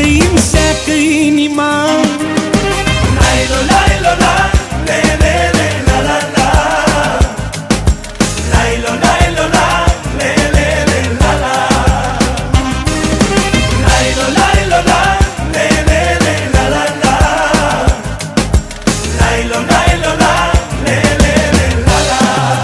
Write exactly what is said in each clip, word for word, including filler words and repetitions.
îmi seacă inima. Lai-lo, lai-lo, la, le, le, le, la, la, la. Lai-lo, lai-lo, la, le, le, le, la, la. Lai-lo, lai-lo, la, le, le, le, la, la, la. Lai-lo, lai-lo, la, le, le, le, la, la.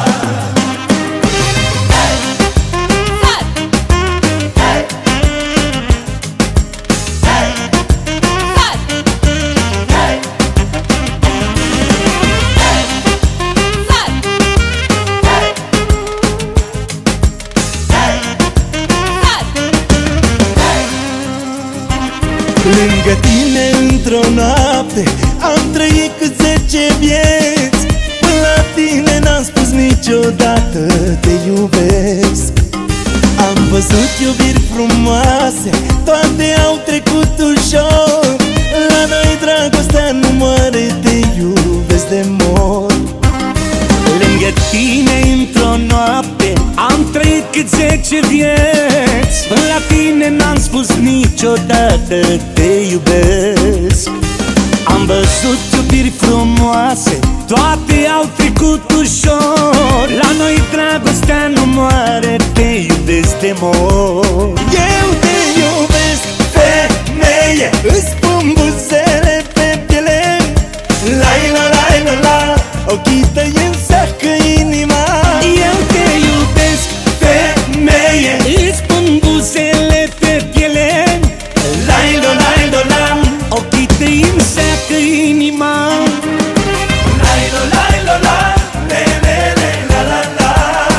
Lângă tine într-o noapte am trăit cât zece vieți. Până la tine n-am spus niciodată te iubesc. Am văzut iubiri frumoase, toate au trecut ușor. La noi dragostea nu moare, te iubesc de mor. Lângă tine într-o noapte am trăit cât zece vieți. Până la tine n-am spus niciodată te iubesc. Am văzut iubiri frumoase, toate au trecut ușor. La noi dragostea nu moare, te iubesc de mor. Eu te iubesc, femeie, îți pun buzele pe piele. Lai-la, lai-la, la, ochii tăi îmi seacă inima. Eu te iubesc, femeie, îți pun buzele pe piele. Lai-lo, lai-lo, la, ochii tăi îmi seacă inima. lai-lo, lai-lo, la, le, le, le, la, la, la.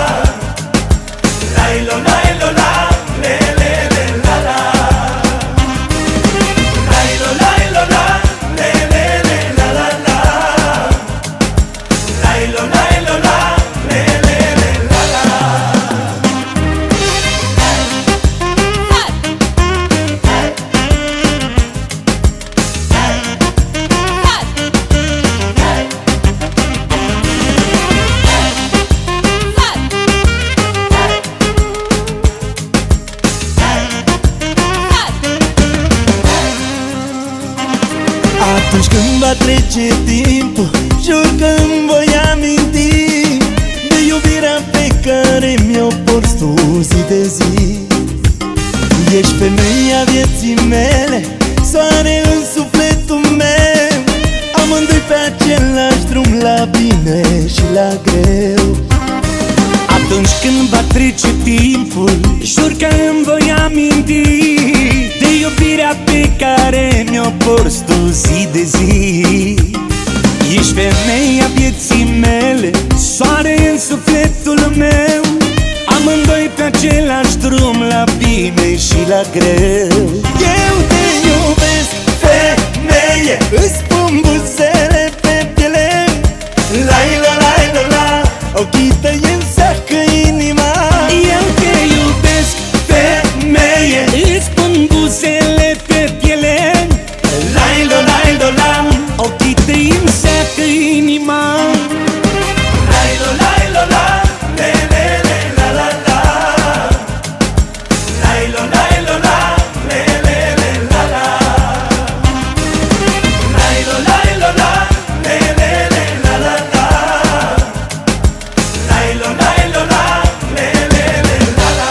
Lai-lo, lai-lo, la, le, le, le, la, la. Lai-lo, lai-lo, la, le, le, le, la, la, la. Lai-lo, lai-lo, la, le, le, le, la, la. Atunci când va trece timpul, jur că îmi voi aminti de iubirea pe care mi-o porți tu zi de zi. Ești femeia vieții mele, soare în sufletul meu. Amândoi pe același drum, la bine și la greu. Atunci când va trece timpul, jur că îmi voi aminti de iubirea pe care mi-o porți tu zi de zi. Ești femeia vieții mele, soare în sufletul meu. Amândoi pe același drum, la bine și la greu. Eu te iubesc, femeie, îți pun buzele pe piele. Lai-la, lai-la, la, ochii tăi îmi seacă inima. Eu te iubesc, femeie, îți pun buzele pe piele. Lai-lo, lai-lo, la, ochii tăi îmi seacă inima. lai-lo, lai-lo, la, le, le, le, la, la, la. Lai-lo, lai-lo, la, le, le, le, la, la. Lai-lo, lai-lo, la, le, le, le, la, la, la. Lai-lo, lai-lo, la, le, le, le, la, la.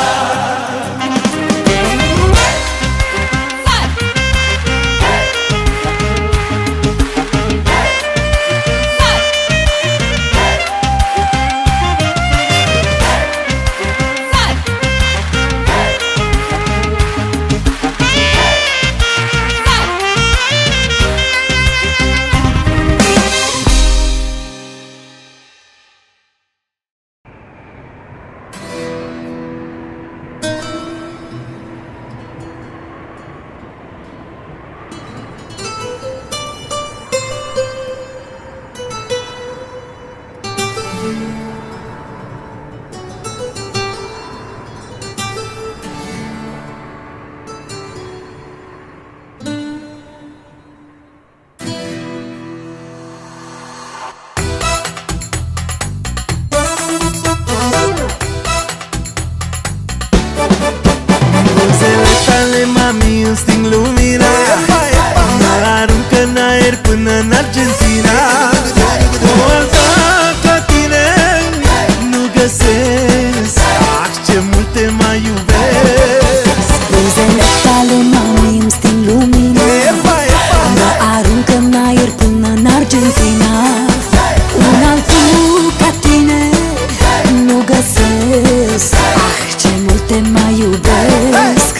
Mami, îmi sting lumea. lumina. Mă aruncă în aer până în Argentina. O alta ca tine nu găsesc. Ah, ce mult te mai iubesc. Buzele tale, mami, îmi sting lumina. Mă aruncă în aer până în Argentina. Un altul ca tine nu găsesc. Ah, ce mult te mai iubesc.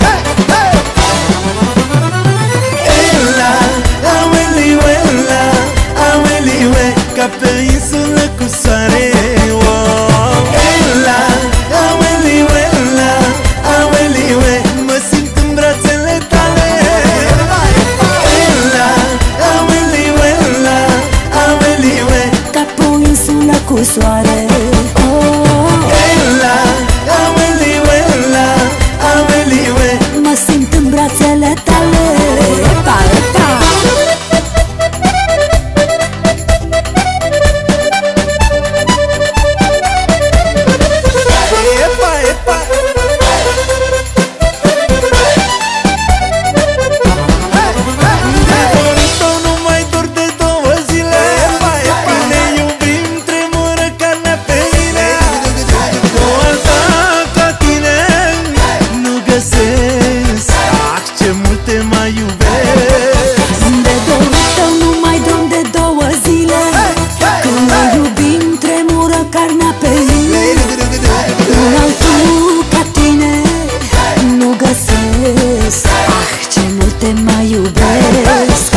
Ela, aoleu, ela, aoleu, ca pe insulă cu soare. Wow. Ela, aoleu, ela, aoleu, mă simt în brațele tale. Ela, aoleu, ela, aoleu, Ca pe o insulă cu soare. Oh, ela, aoleu, ela, aoleu, mă simt în brațele tale. Epa, epa. epa, epa. De dorito nu mai dor de două zile. Când ne iubim tremură carnea pe mine. O alta ca tine nu găsesc. Ah, ce mult te mai iubesc. De dorul tău nu mai dorm de două zile. Când ne iubim tremură carnea pe mine. Un altul ca tine nu găsesc. Ah, ce mult te mai iubesc.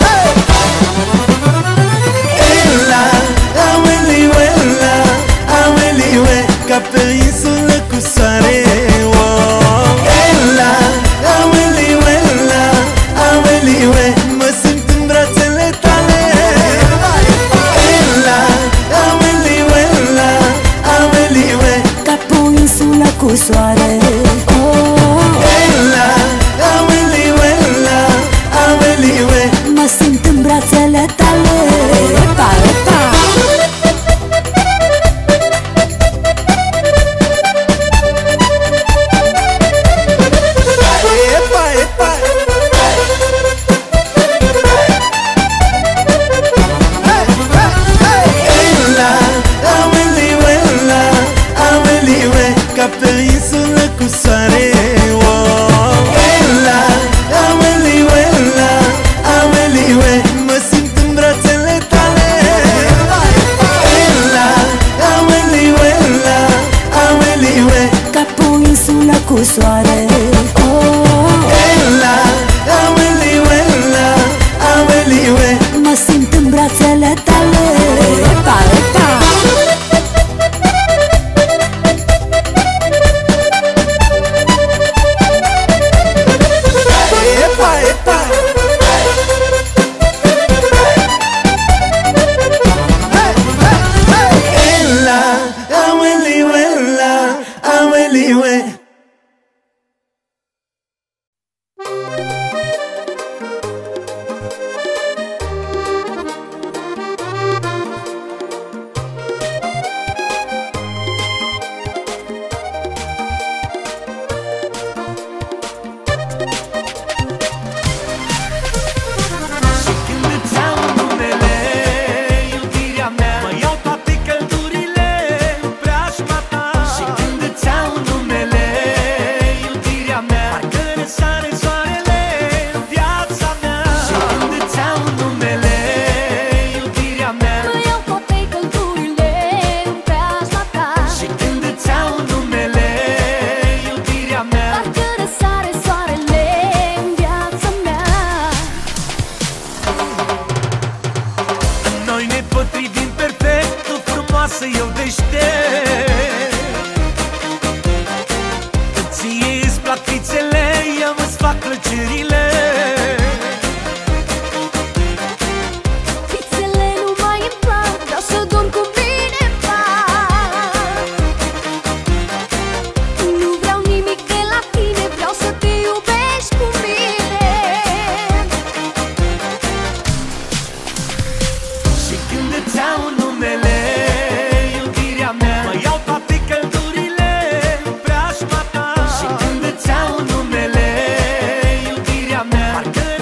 Ela, aoleu, ela, aoleu, ca pe insulă cu soare. Wow. Ela, aoleu, ela, aoleu, mă simt în brațele tale. Ela, aoleu, ela, aoleu, Ca pe o insulă cu soare. Oh, ela, aoleu, ela, aoleu,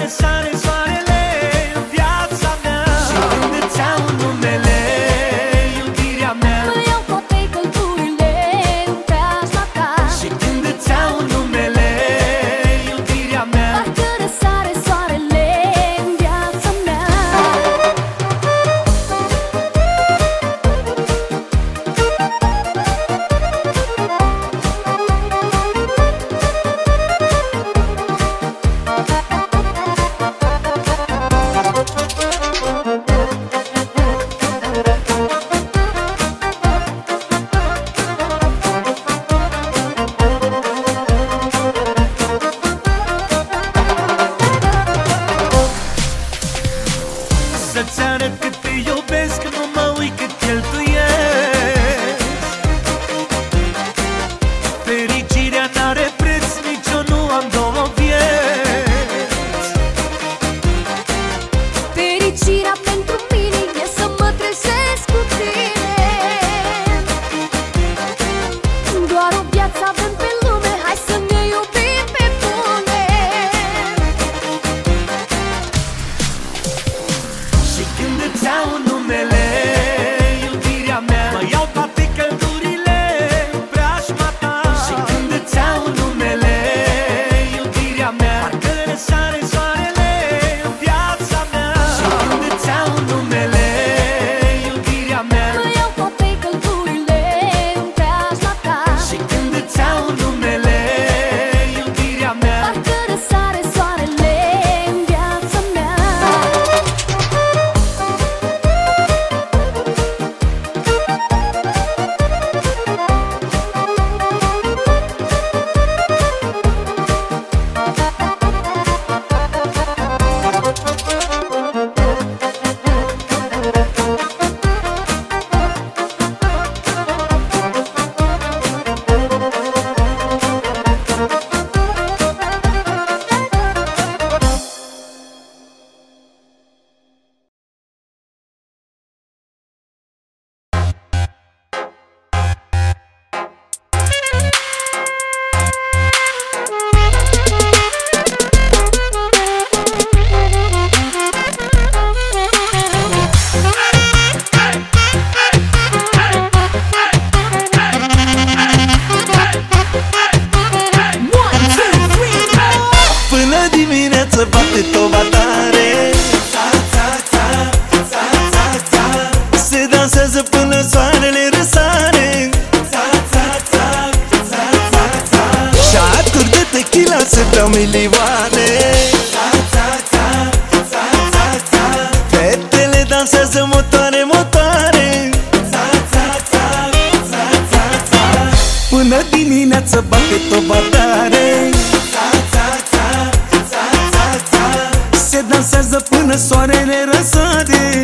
sare soarele în viața mea. Și când îți iau numele, iubirea mea, mă iau toate căldurile în preajma ta. și când îți iau numele, iubirea mea, Parcă răsare soarele în viața mea. să-ți arăt cât te iubesc, nu mă uit cât cheltuiesc. Fericirea n-are preț, nici eu nu am două vieți. Fericirea pentru mine e să mă trezesc cu tine. Doar o viață avem pe lume, hai să ne iubim pe bune. Și când îți iau numele, iubirea mea, mă iau toate căldurile în preajma ta. Și când îți iau numele, iubirea mea, parcă răsare soarele în viața mea. Și când îți iau numele, iubirea mea, Mă iau toate căldurile în preajma ta. și când îți iau numele, iubirea mea, Parcă răsare soarele în viața mea. Până dimineață bate toba tare. Se dansează până soarele răsare. Șaturi de tequila se beau milioane. Fetele dansează motoare, motoare. până dimineață bate toba tare. Se dansează până soarele răsare.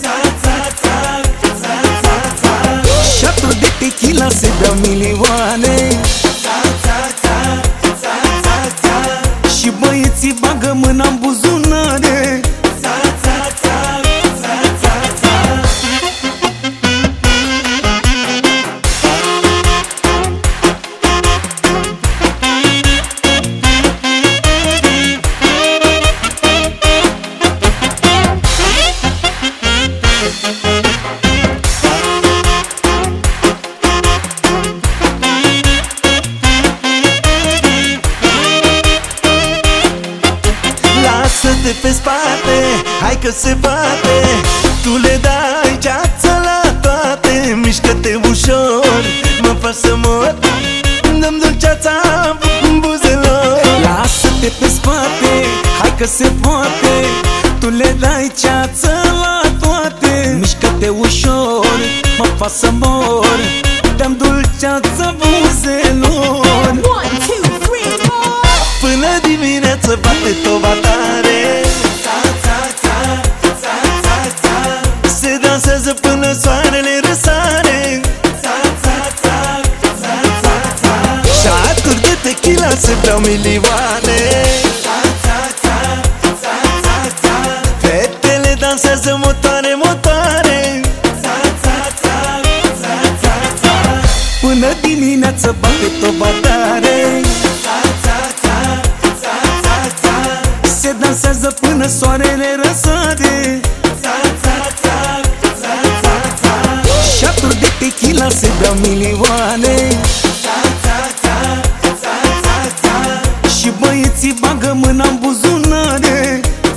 Șaturi de tequila se beau milioane. Și băieții bagă mâna în buzunare. Lasă-te pe spate, hai că se bate. Tu le dai ceață la toate. Mișcă-te ușor, mă faci să mor. Dăm dulceața în buzelor. Lasă-te pe spate, hai că se poate. Tu le dai ceață la toate. Mișcă-te ușor, mă fac să mor. Dăm dulceață buzelor. One, two, three, four. Până dimineață bate toba tare. Se dansează până soarele răsare. Șaturi de tequila se beau milioane. Fetele dansează motoare, motoare. Până dimineață bate toba tare. Se dansează dansează până soarele răsare. Șaturi de tequila se beau milioane. Și băieții bagă mâna în buzunare.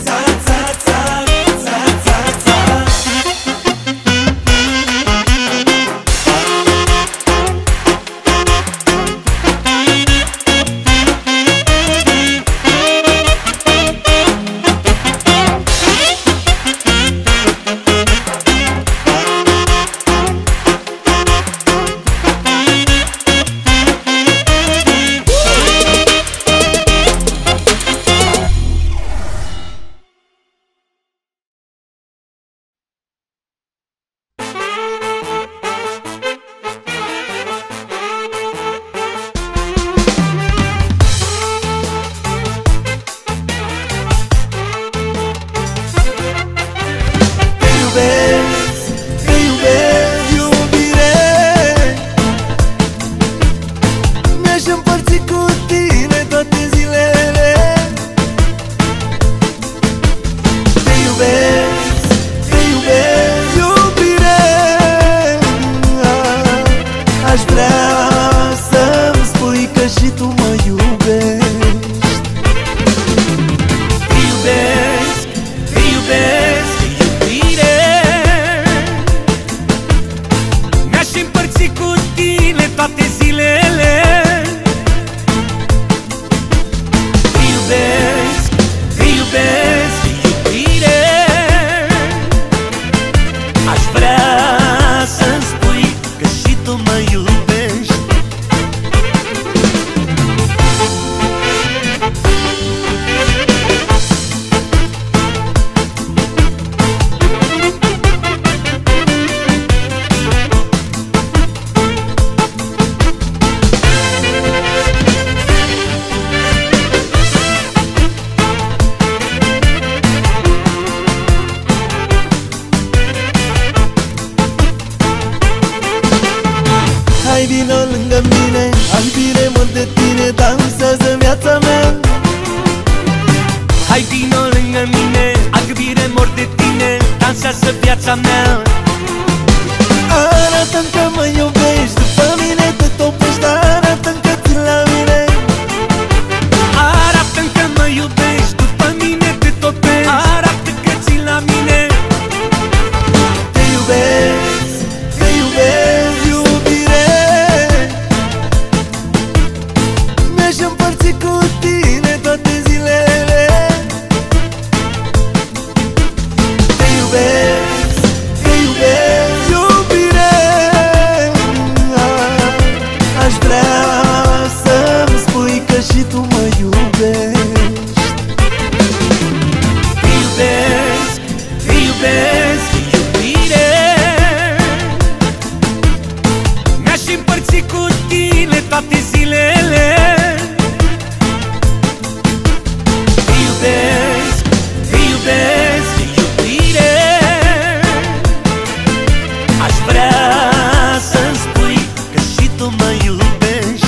Hai vino lângă mine, am bine mult de tine, dansează viața mea. Hai vino lângă mine, albire mor de tine, dansează viața mea. Arată-mi că mă iubești, după mine te topești, arată-mi că țin la mine. Arată-mi că mă iubești, după mine te topești, arată că țin la mine. Te iubesc, te iubesc, iubire. Mi-aș împărți cu tine toate zilele. Te iubesc, te iubesc, iubire. Aș vrea să-mi spui că și tu mă iubești. Te iubesc, te iubesc, iubire. Mi-aș împărți cu tine toate zilele. Te iubesc, te iubesc, iubire. Aș vrea să-mi spui că și tu mă iubești.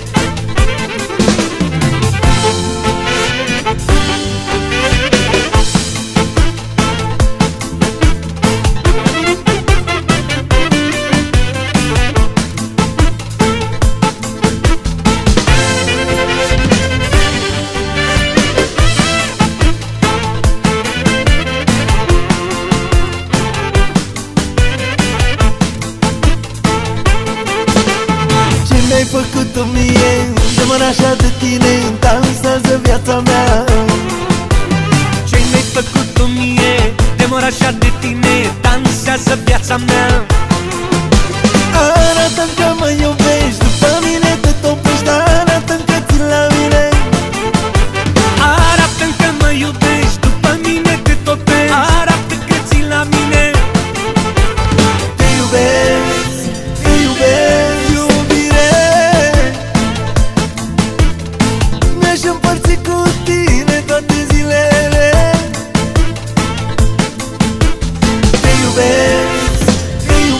Ce mi-ai făcut-o mie, de mă așa de tine, dansează viața mea. Ce mi-ai făcut tu mie, de mor așa de tine, dansează viața mea. Arată-mi că mă iubești, după mine te topești, arată-mi că țin la mine. Arată-mi că mă iubești, după mine te topești, arată că țin la mine. Te iubesc, te iubesc, iubire. Mi-aș împărți cu tine toate zilele. Te iubesc, te iubesc,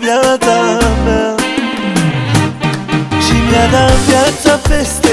viața mea și mi-a dat viața peste